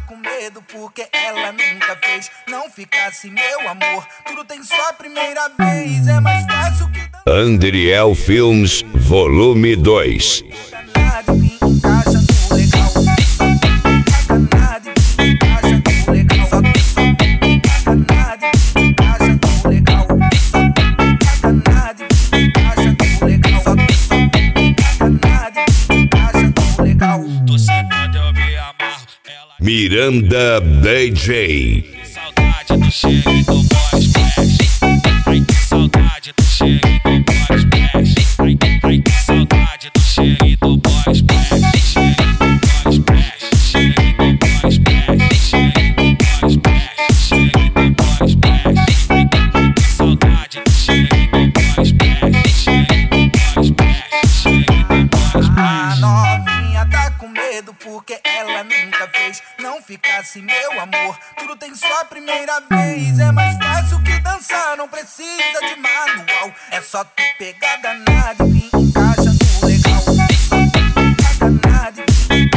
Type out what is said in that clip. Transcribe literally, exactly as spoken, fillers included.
com medo porque ela nunca fez. Não fica assim, meu amor, tudo tem só a primeira vez. É mais fácil que Andriel Filmes, volume dois. Miranda D J. Saudade do cheiro e do boy splash. Ai, que saudade do cheiro e do boy splash. Ai, ai, que saudade do cheiro e do boy splash. Cheiro e do boy splash. Cheiro e do boy splash. Cheiro e do boy splash. Cheiro e do boy splash. Ai, que saudade do cheiro e do boy splash. Cheiro e do boy splash. Cheiro e do boy splash. A novinha tá com medo porque ela nunca fez. Não fica assim, meu amor, tudo tem só a primeira vez. É mais fácil que dançar, não precisa de manual. É só tu pegar danado e vir encaixa no legal. Só tu pegar danado e vir